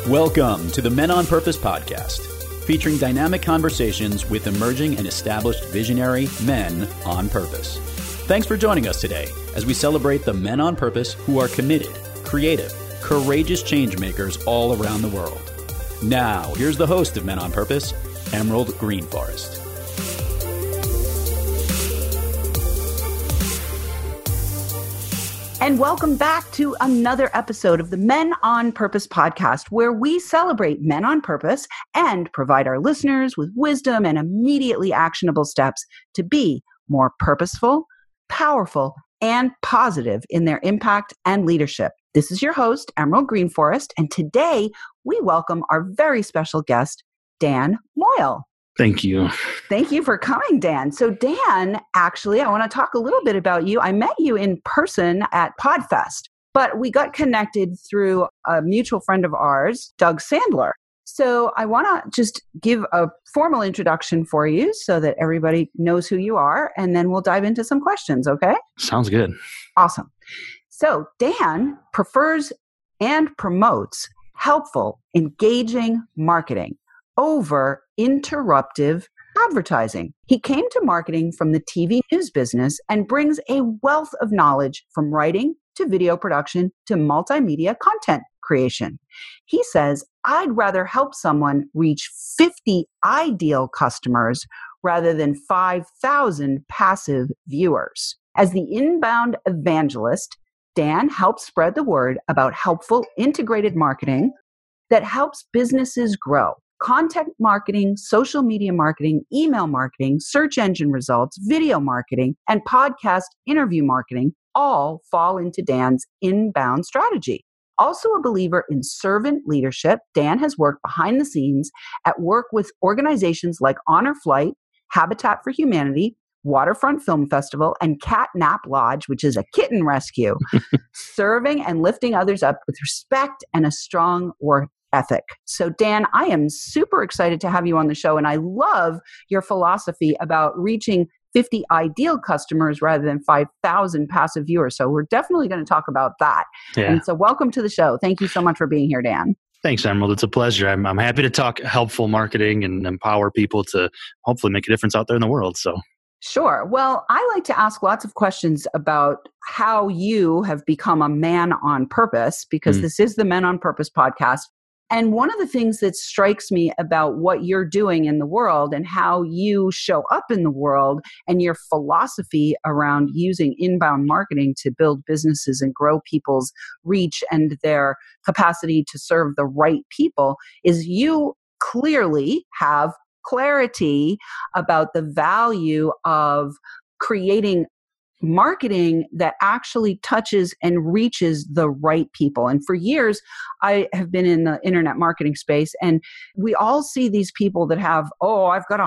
Welcome to the Men on Purpose podcast, featuring dynamic conversations with emerging and established visionary men on purpose. Thanks for joining us today as we celebrate the men on purpose who are committed, creative, courageous change makers all around the world. Now, here's the host of Men on Purpose, Emerald Greenforest. And welcome back to another episode of the Men on Purpose podcast, where we celebrate men on purpose and provide our listeners with wisdom and immediately actionable steps to be more purposeful, powerful, and positive in their impact and leadership. This is your host, Emerald Greenforest, and today we welcome our very special guest, Dan Moyle. Thank you. Thank you for coming, Dan. So Dan, actually, I want to talk a little bit about you. I met you in person at PodFest, but we got connected through a mutual friend of ours, Doug Sandler. So I want to just give a formal introduction for you so that everybody knows who you are, and then we'll dive into some questions, okay? Sounds good. Awesome. So Dan prefers and promotes helpful, engaging marketing over interruptive advertising. He came to marketing from the TV news business and brings a wealth of knowledge from writing to video production to multimedia content creation. He says, I'd rather help someone reach 50 ideal customers rather than 5,000 passive viewers. As the inbound evangelist, Dan helps spread the word about helpful integrated marketing that helps businesses grow. Content marketing, social media marketing, email marketing, search engine results, video marketing, and podcast interview marketing all fall into Dan's inbound strategy. Also a believer in servant leadership, Dan has worked behind the scenes at work with organizations like Honor Flight, Habitat for Humanity, Waterfront Film Festival, and Cat Nap Lodge, which is a kitten rescue, serving and lifting others up with respect and a strong work ethic. So Dan, I am super excited to have you on the show, and I love your philosophy about reaching 50 ideal customers rather than 5,000 passive viewers. So we're definitely going to talk about that. Yeah. And so welcome to the show. Thank you so much for being here, Dan. Thanks, Emerald. It's a pleasure. I'm happy to talk helpful marketing and empower people to hopefully make a difference out there in the world. So. Sure. Well, I like to ask lots of questions about how you have become a man on purpose, because this is the Men on Purpose podcast. And one of the things that strikes me about what you're doing in the world and how you show up in the world and your philosophy around using inbound marketing to build businesses and grow people's reach and their capacity to serve the right people is you clearly have clarity about the value of creating marketing that actually touches and reaches the right people. And for years, I have been in the internet marketing space, and we all see these people that have, I've got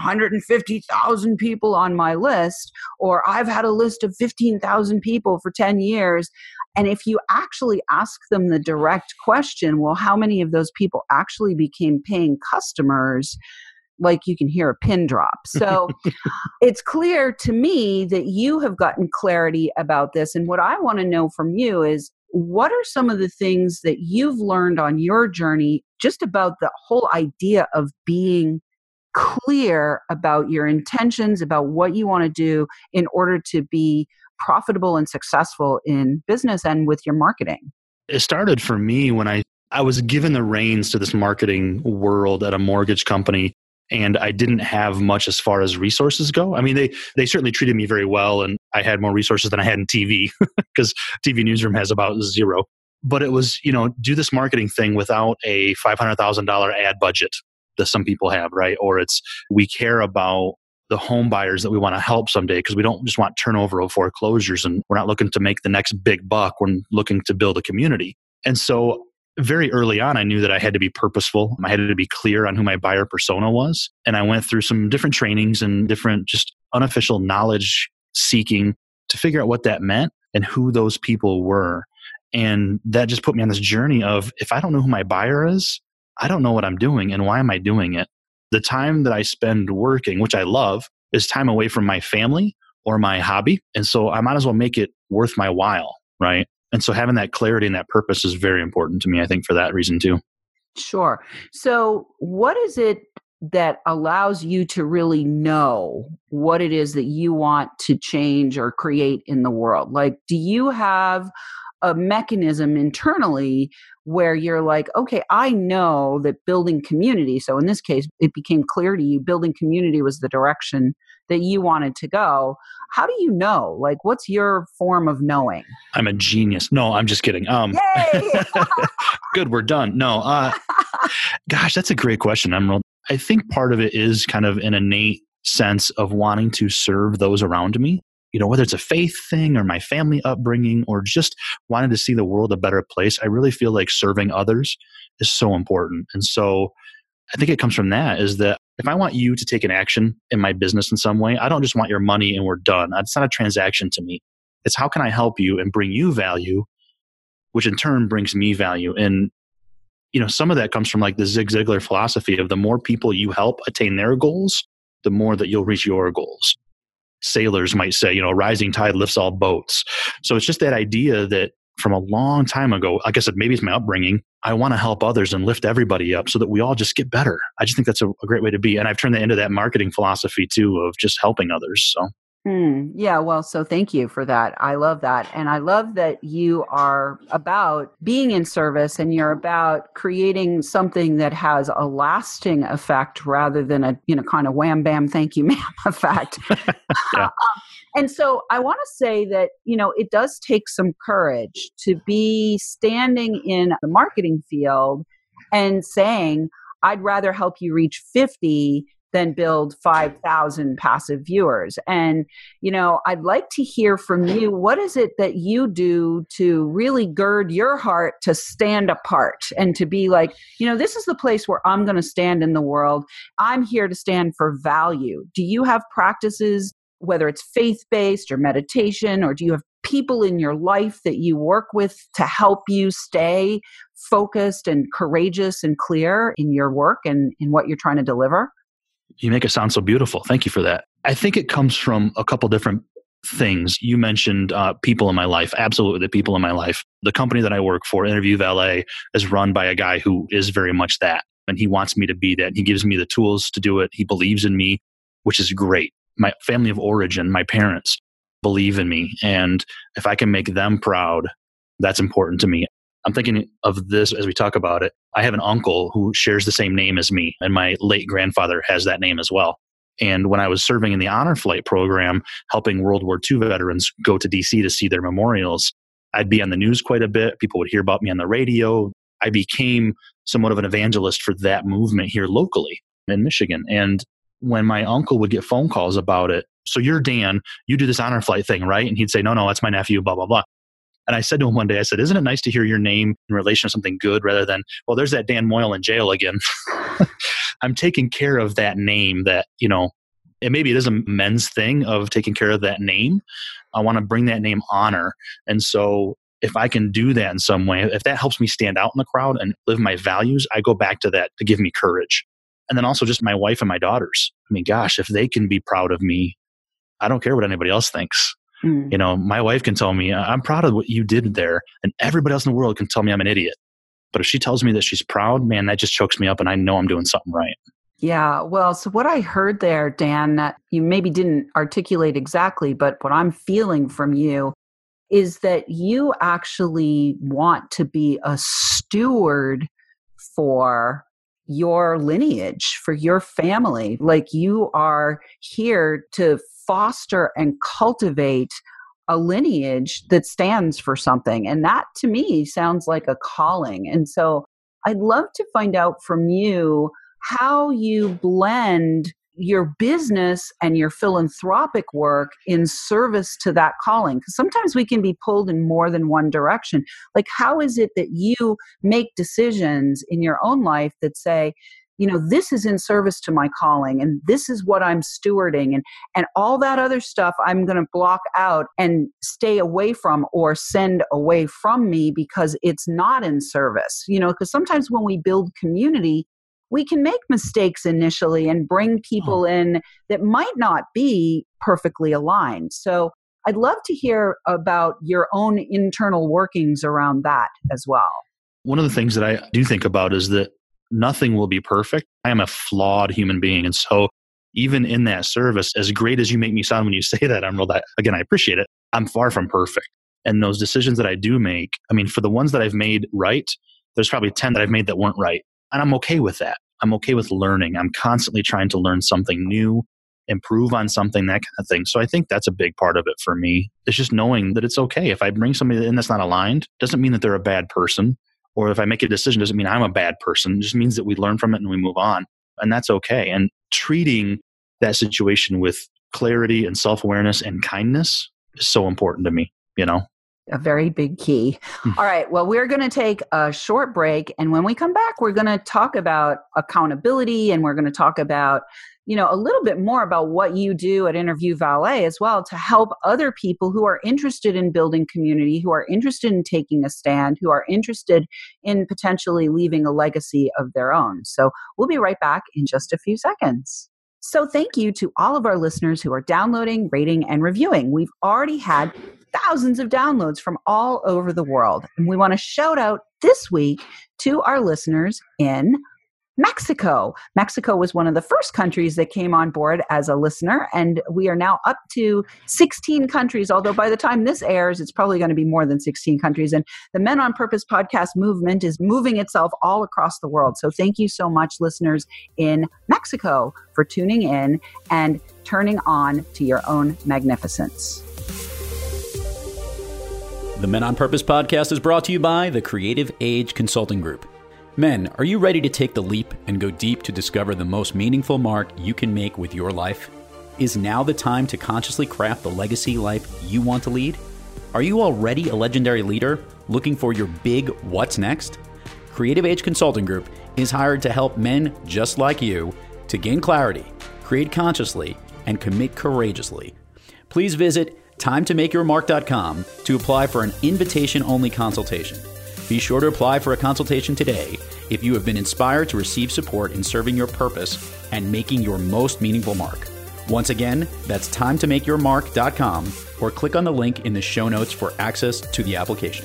150,000 people on my list, or I've had a list of 15,000 people for 10 years. And if you actually ask them the direct question, well, how many of those people actually became paying customers? Like, you can hear a pin drop. So it's clear to me that you have gotten clarity about this. And what I want to know from you is, what are some of the things that you've learned on your journey just about the whole idea of being clear about your intentions, about what you want to do in order to be profitable and successful in business and with your marketing? It started for me when I was given the reins to this marketing world at a mortgage company. And I didn't have much as far as resources go. I mean, they certainly treated me very well, and I had more resources than I had in TV because TV Newsroom has about zero. But it was, do this marketing thing without a $500,000 ad budget that some people have, right? Or it's, we care about the home buyers that we want to help someday because we don't just want turnover of foreclosures, and we're not looking to make the next big buck. We're looking to build a community. And so very early on, I knew that I had to be purposeful. I had to be clear on who my buyer persona was. And I went through some different trainings and different just unofficial knowledge seeking to figure out what that meant and who those people were. And that just put me on this journey of, if I don't know who my buyer is, I don't know what I'm doing and why am I doing it? The time that I spend working, which I love, is time away from my family or my hobby. And so I might as well make it worth my while, right? And so having that clarity and that purpose is very important to me, I think, for that reason too. Sure. So, what is it that allows you to really know what it is that you want to change or create in the world? Like, do you have a mechanism internally where you're like, okay, I know that building community, so in this case, it became clear to you building community was the direction that you wanted to go. How do you know? Like, what's your form of knowing? I'm a genius. No, I'm just kidding. Yay! Good, we're done. No, gosh, that's a great question, Emerald. I think part of it is kind of an innate sense of wanting to serve those around me. Whether it's a faith thing or my family upbringing or just wanting to see the world a better place, I really feel like serving others is so important. And so I think it comes from that, is that if I want you to take an action in my business in some way, I don't just want your money and we're done. It's not a transaction to me. It's how can I help you and bring you value, which in turn brings me value. And some of that comes from like the Zig Ziglar philosophy of the more people you help attain their goals, the more that you'll reach your goals. Sailors might say, rising tide lifts all boats. So it's just that idea that from a long time ago, like I said, maybe it's my upbringing, I want to help others and lift everybody up so that we all just get better. I just think that's a great way to be. And I've turned that into that marketing philosophy too, of just helping others. So. Yeah, well, so thank you for that. I love that. And I love that you are about being in service and you're about creating something that has a lasting effect rather than a, kind of wham, bam, thank you, ma'am effect. Yeah. And so I want to say that, it does take some courage to be standing in the marketing field and saying, I'd rather help you reach 50 than build 5,000 passive viewers. And, I'd like to hear from you. What is it that you do to really gird your heart to stand apart and to be like, this is the place where I'm going to stand in the world. I'm here to stand for value. Do you have practices, whether it's faith-based or meditation, or do you have people in your life that you work with to help you stay focused and courageous and clear in your work and in what you're trying to deliver? You make it sound so beautiful. Thank you for that. I think it comes from a couple different things. You mentioned people in my life. Absolutely, the people in my life. The company that I work for, Interview Valet, is run by a guy who is very much that. And he wants me to be that. He gives me the tools to do it. He believes in me, which is great. My family of origin, my parents, believe in me. And if I can make them proud, that's important to me. I'm thinking of this as we talk about it. I have an uncle who shares the same name as me, and my late grandfather has that name as well. And when I was serving in the Honor Flight program, helping World War II veterans go to DC to see their memorials, I'd be on the news quite a bit. People would hear about me on the radio. I became somewhat of an evangelist for that movement here locally in Michigan. And when my uncle would get phone calls about it, so you're Dan, you do this Honor Flight thing, right? And he'd say, no, that's my nephew, blah, blah, blah. And I said to him one day, I said, isn't it nice to hear your name in relation to something good rather than, well, there's that Dan Moyle in jail again. I'm taking care of that name that, and maybe it is a men's thing of taking care of that name. I want to bring that name honor. And so if I can do that in some way, if that helps me stand out in the crowd and live my values, I go back to that to give me courage. And then also just my wife and my daughters. I mean, gosh, if they can be proud of me, I don't care what anybody else thinks. My wife can tell me, I'm proud of what you did there. And everybody else in the world can tell me I'm an idiot. But if she tells me that she's proud, man, that just chokes me up and I know I'm doing something right. Yeah. Well, so what I heard there, Dan, that you maybe didn't articulate exactly, but what I'm feeling from you is that you actually want to be a steward for your lineage, for your family. Like you are here to foster and cultivate a lineage that stands for something. And that to me sounds like a calling. And so I'd love to find out from you how you blend your business and your philanthropic work in service to that calling. Because sometimes we can be pulled in more than one direction. Like, how is it that you make decisions in your own life that say, this is in service to my calling and this is what I'm stewarding and all that other stuff I'm going to block out and stay away from or send away from me because it's not in service, because sometimes when we build community, we can make mistakes initially and bring people in that might not be perfectly aligned. So I'd love to hear about your own internal workings around that as well. One of the things that I do think about is that nothing will be perfect. I am a flawed human being. And so even in that service, as great as you make me sound when you say that, Emerald, again, I appreciate it. I'm far from perfect. And those decisions that I do make, I mean, for the ones that I've made right, there's probably 10 that I've made that weren't right. And I'm okay with that. I'm okay with learning. I'm constantly trying to learn something new, improve on something, that kind of thing. So I think that's a big part of it for me. It's just knowing that it's okay. If I bring somebody in that's not aligned, doesn't mean that they're a bad person. Or if I make a decision, doesn't mean I'm a bad person. It just means that we learn from it and we move on. And that's okay. And treating that situation with clarity and self-awareness and kindness is so important to me, you know? A very big key. All right. Well, we're going to take a short break. And when we come back, we're going to talk about accountability, and we're going to talk about, a little bit more about what you do at Interview Valet as well to help other people who are interested in building community, who are interested in taking a stand, who are interested in potentially leaving a legacy of their own. So we'll be right back in just a few seconds. So thank you to all of our listeners who are downloading, rating, and reviewing. We've already had thousands of downloads from all over the world. And we want to shout out this week to our listeners in Mexico. Mexico was one of the first countries that came on board as a listener, and we are now up to 16 countries, although by the time this airs, it's probably going to be more than 16 countries. And the Men on Purpose podcast movement is moving itself all across the world. So thank you so much, listeners in Mexico, for tuning in and turning on to your own magnificence. The Men on Purpose podcast is brought to you by the Creative Age Consulting Group. Men, are you ready to take the leap and go deep to discover the most meaningful mark you can make with your life? Is now the time to consciously craft the legacy life you want to lead? Are you already a legendary leader looking for your big what's next? Creative Age Consulting Group is hired to help men just like you to gain clarity, create consciously, and commit courageously. Please visit timetomakeyourmark.com to apply for an invitation-only consultation. Be sure to apply for a consultation today if you have been inspired to receive support in serving your purpose and making your most meaningful mark. Once again, that's timetomakeyourmark.com, or click on the link in the show notes for access to the application.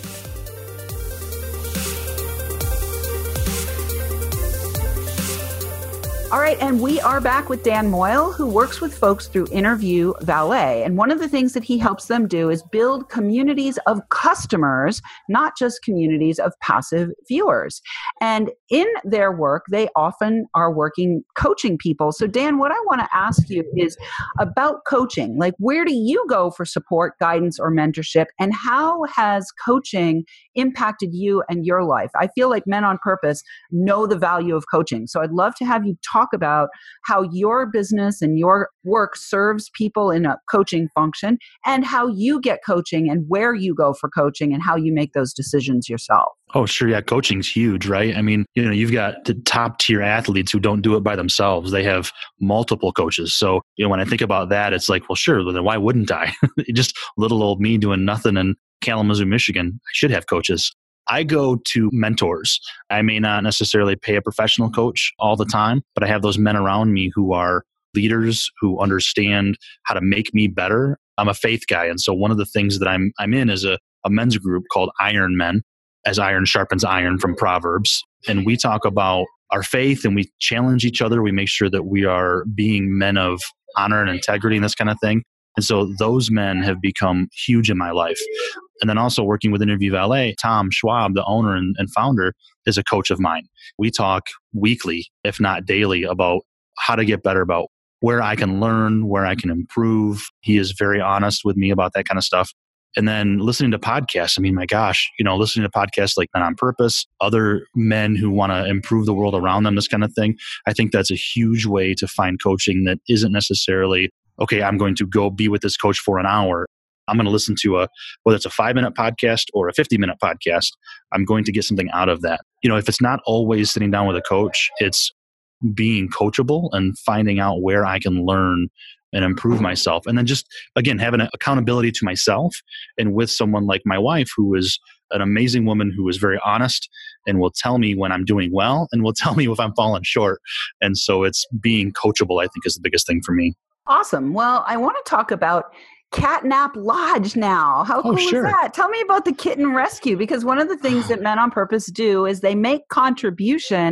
All right, and we are back with Dan Moyle, who works with folks through Interview Valet. And one of the things that he helps them do is build communities of customers, not just communities of passive viewers. And in their work, they often are coaching people. So Dan, what I want to ask you is about coaching. Like, where do you go for support, guidance, or mentorship? And how has coaching impacted you and your life? I feel like Men on Purpose know the value of coaching. So I'd love to have you talk about how your business and your work serves people in a coaching function, and how you get coaching and where you go for coaching and how you make those decisions yourself. Oh, sure. Yeah. Coaching's huge, right? I mean, you've got the top tier athletes who don't do it by themselves. They have multiple coaches. So, when I think about that, it's like, well, sure, then why wouldn't I? Just little old me doing nothing in Kalamazoo, Michigan. I should have coaches. I go to mentors. I may not necessarily pay a professional coach all the time, but I have those men around me who are leaders who understand how to make me better. I'm a faith guy. And so one of the things that I'm in is a men's group called Iron Men, as iron sharpens iron from Proverbs. And we talk about our faith and we challenge each other. We make sure that we are being men of honor and integrity and this kind of thing. And so those men have become huge in my life. And then also working with Interview Valet, Tom Schwab, the owner and founder, is a coach of mine. We talk weekly, if not daily, about how to get better, about where I can learn, where I can improve. He is very honest with me about that kind of stuff. And then listening to podcasts. I mean, my gosh, listening to podcasts like Men on Purpose, other men who want to improve the world around them, this kind of thing. I think that's a huge way to find coaching that isn't necessarily, okay, I'm going to go be with this coach for an hour. I'm going to listen to whether it's a 5-minute podcast or a 50-minute podcast, I'm going to get something out of that. If it's not always sitting down with a coach, it's being coachable and finding out where I can learn and improve myself. And then just, again, having an accountability to myself and with someone like my wife, who is an amazing woman who is very honest and will tell me when I'm doing well and will tell me if I'm falling short. And so it's being coachable, I think, is the biggest thing for me. Awesome. Well, I want to talk about Catnap Lodge now. How cool is that? Tell me about the kitten rescue, because one of the things that Men on Purpose do is they make contribution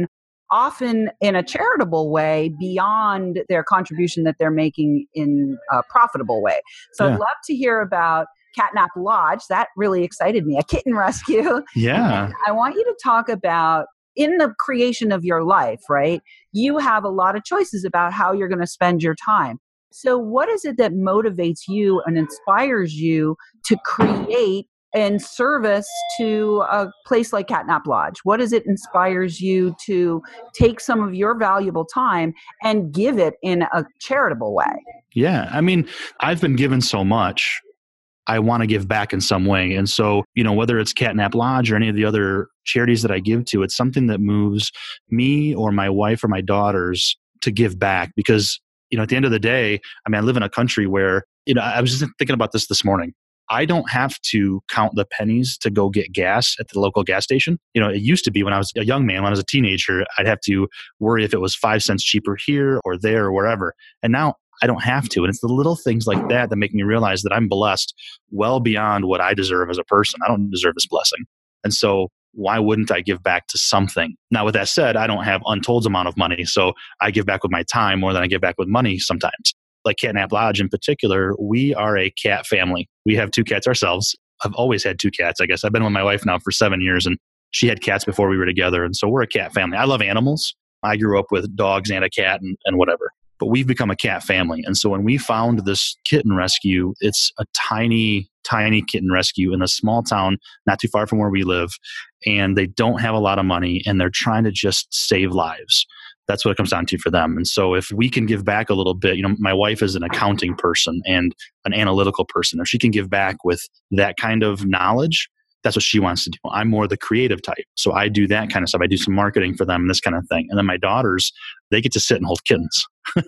often in a charitable way beyond their contribution that they're making in a profitable way. So I'd love to hear about Catnap Lodge. That really excited me, a kitten rescue. Yeah. And I want you to talk about in the creation of your life, right? You have a lot of choices about how you're going to spend your time. So what is it that motivates you and inspires you to create in service to a place like Catnap Lodge? What is it inspires you to take some of your valuable time and give it in a charitable way? Yeah. I mean, I've been given so much. I want to give back in some way. And so, whether it's Catnap Lodge or any of the other charities that I give to, it's something that moves me or my wife or my daughters to give back because, at the end of the day, I live in a country where, I was just thinking about this morning. I don't have to count the pennies to go get gas at the local gas station. It used to be when I was a young man, when I was a teenager, I'd have to worry if it was 5 cents cheaper here or there or wherever. And now I don't have to. And it's the little things like that that make me realize that I'm blessed well beyond what I deserve as a person. I don't deserve this blessing. And so why wouldn't I give back to something? Now, with that said, I don't have untold amount of money. So I give back with my time more than I give back with money sometimes. Like Catnap Lodge in particular, we are a cat family. We have 2 cats ourselves. I've always had 2 cats, I guess. I've been with my wife now for 7 years, and she had cats before we were together. And so we're a cat family. I love animals. I grew up with dogs and a cat and whatever. But we've become a cat family. And so when we found this kitten rescue, it's a tiny, tiny kitten rescue in a small town, not too far from where we live. And they don't have a lot of money, and they're trying to just save lives. That's what it comes down to for them. And so if we can give back a little bit, my wife is an accounting person and an analytical person. If she can give back with that kind of knowledge, that's what she wants to do. I'm more the creative type. So I do that kind of stuff. I do some marketing for them and this kind of thing. And then my daughters, they get to sit and hold kittens.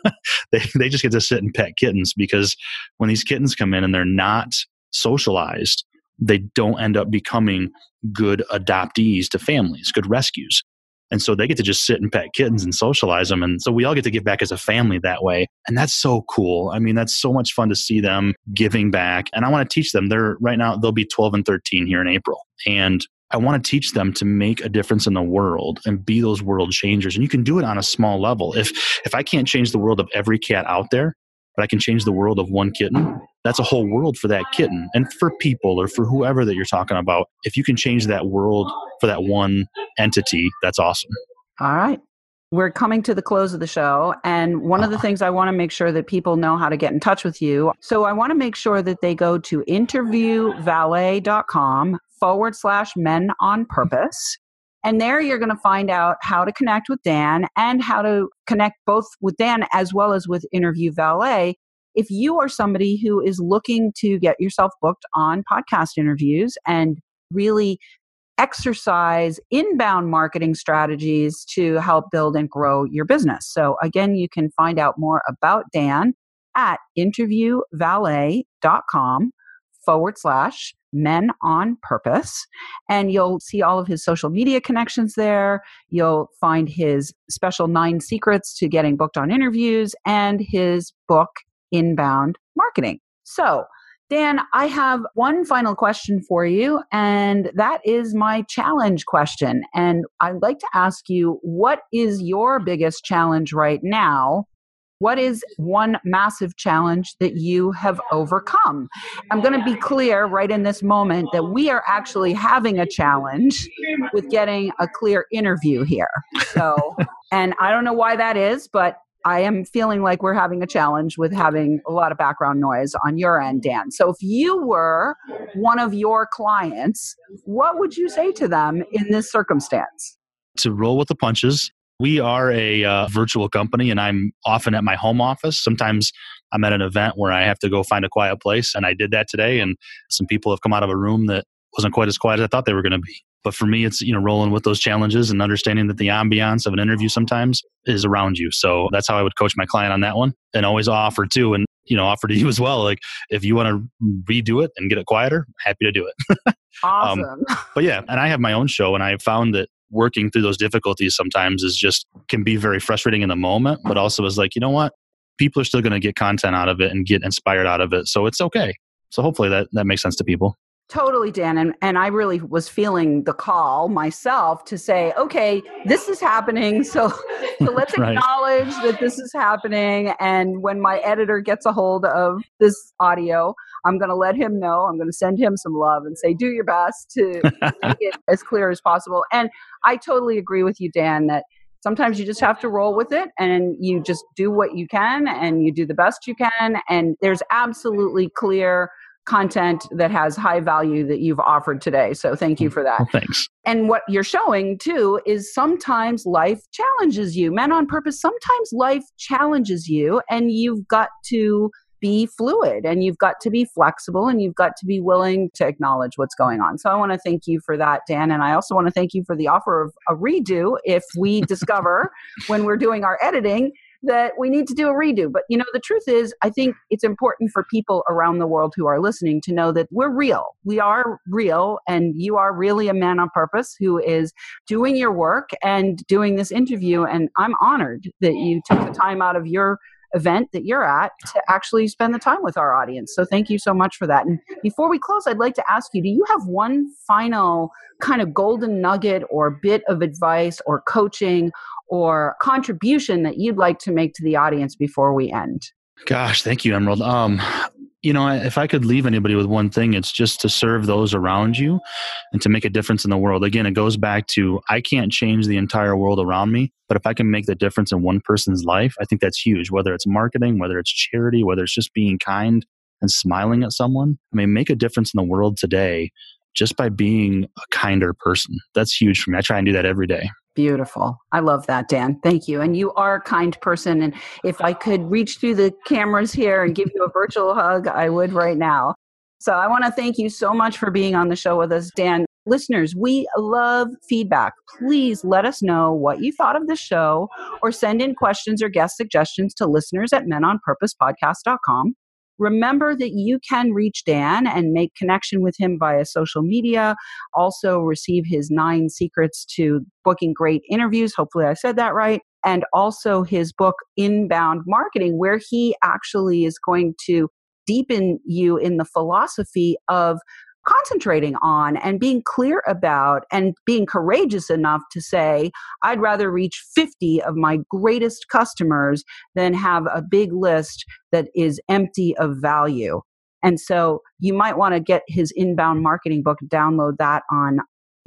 they just get to sit and pet kittens because when these kittens come in and they're not socialized, they don't end up becoming good adoptees to families, good rescues. And so they get to just sit and pet kittens and socialize them. And so we all get to give back as a family that way. And that's so cool. That's so much fun to see them giving back. And I want to teach them. Right now, they'll be 12 and 13 here in April. And I want to teach them to make a difference in the world and be those world changers. And you can do it on a small level. If I can't change the world of every cat out there, but I can change the world of one kitten, that's a whole world for that kitten and for people or for whoever that you're talking about. If you can change that world for that one entity, that's awesome. All right. We're coming to the close of the show. And one of the things I want to make sure that people know how to get in touch with you. So I want to make sure that they go to interviewvalet.com/men on purpose. And there you're going to find out how to connect with Dan and how to connect both with Dan as well as with Interview Valet. If you are somebody who is looking to get yourself booked on podcast interviews and really exercise inbound marketing strategies to help build and grow your business. So again, you can find out more about Dan at interviewvalet.com/men on purpose. And you'll see all of his social media connections there. You'll find his special 9 secrets to getting booked on interviews and his book, Inbound Marketing. So, Dan, I have one final question for you, and that is my challenge question. And I'd like to ask you, what is your biggest challenge right now? What is one massive challenge that you have overcome? I'm going to be clear right in this moment that we are actually having a challenge with getting a clear interview here. So, and I don't know why that is, but I am feeling like we're having a challenge with having a lot of background noise on your end, Dan. So if you were one of your clients, what would you say to them in this circumstance? To roll with the punches. We are a virtual company, and I'm often at my home office. Sometimes I'm at an event where I have to go find a quiet place, and I did that today, and some people have come out of a room that wasn't quite as quiet as I thought they were going to be. But for me, it's rolling with those challenges and understanding that the ambiance of an interview sometimes is around you. So that's how I would coach my client on that one, and always offer too, and offer to you as well. Like if you want to redo it and get it quieter, happy to do it. Awesome. But yeah, and I have my own show, and I found that working through those difficulties sometimes can be very frustrating in the moment, but also is like, you know what? People are still going to get content out of it and get inspired out of it. So it's okay. So hopefully that makes sense to people. Totally, Dan. And I really was feeling the call myself to say, okay, this is happening. So let's acknowledge that this is happening. And when my editor gets a hold of this audio, I'm going to let him know. I'm going to send him some love and say, do your best to make it as clear as possible. And I totally agree with you, Dan, that sometimes you just have to roll with it and you just do what you can and you do the best you can. And there's absolutely clear content that has high value that you've offered today. So thank you for that. Well, thanks. And what you're showing too is sometimes life challenges you. Men on Purpose, sometimes life challenges you and you've got to be fluid and you've got to be flexible and you've got to be willing to acknowledge what's going on. So I want to thank you for that, Dan. And I also want to thank you for the offer of a redo if we discover when we're doing our editing that we need to do a redo. But the truth is, I think it's important for people around the world who are listening to know that we're real. We are real, and you are really a man on purpose who is doing your work and doing this interview. And I'm honored that you took the time out of your event that you're at to actually spend the time with our audience. So thank you so much for that. And before we close, I'd like to ask you, do you have one final kind of golden nugget or bit of advice or coaching or contribution that you'd like to make to the audience before we end? Gosh, thank you, Emerald. If I could leave anybody with one thing, it's just to serve those around you and to make a difference in the world. Again, it goes back to, I can't change the entire world around me, but if I can make the difference in one person's life, I think that's huge. Whether it's marketing, whether it's charity, whether it's just being kind and smiling at someone. Make a difference in the world today just by being a kinder person. That's huge for me. I try and do that every day. Beautiful. I love that, Dan. Thank you. And you are a kind person. And if I could reach through the cameras here and give you a virtual hug, I would right now. So I want to thank you so much for being on the show with us, Dan. Listeners, we love feedback. Please let us know what you thought of the show or send in questions or guest suggestions to listeners@menonpurposepodcast.com. Remember that you can reach Dan and make connection with him via social media. Also receive his 9 secrets to booking great interviews. Hopefully I said that right. And also his book, Inbound Marketing, where he actually is going to deepen you in the philosophy of concentrating on and being clear about and being courageous enough to say, I'd rather reach 50 of my greatest customers than have a big list that is empty of value. And so you might want to get his Inbound Marketing book, download that on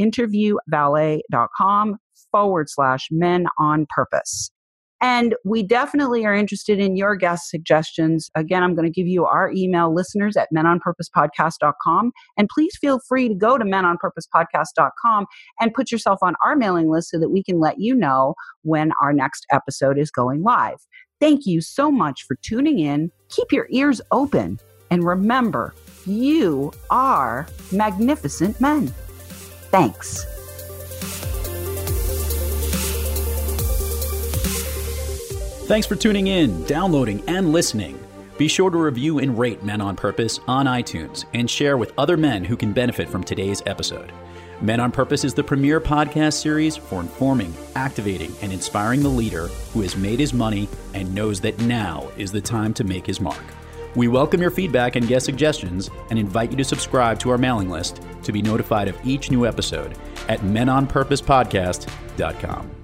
interviewvalet.com/men on purpose. And we definitely are interested in your guest suggestions. Again, I'm going to give you our email, listeners@menonpurposepodcast.com. And please feel free to go to menonpurposepodcast.com and put yourself on our mailing list so that we can let you know when our next episode is going live. Thank you so much for tuning in. Keep your ears open. And remember, you are magnificent men. Thanks. Thanks for tuning in, downloading, and listening. Be sure to review and rate Men on Purpose on iTunes and share with other men who can benefit from today's episode. Men on Purpose is the premier podcast series for informing, activating, and inspiring the leader who has made his money and knows that now is the time to make his mark. We welcome your feedback and guest suggestions and invite you to subscribe to our mailing list to be notified of each new episode at menonpurposepodcast.com.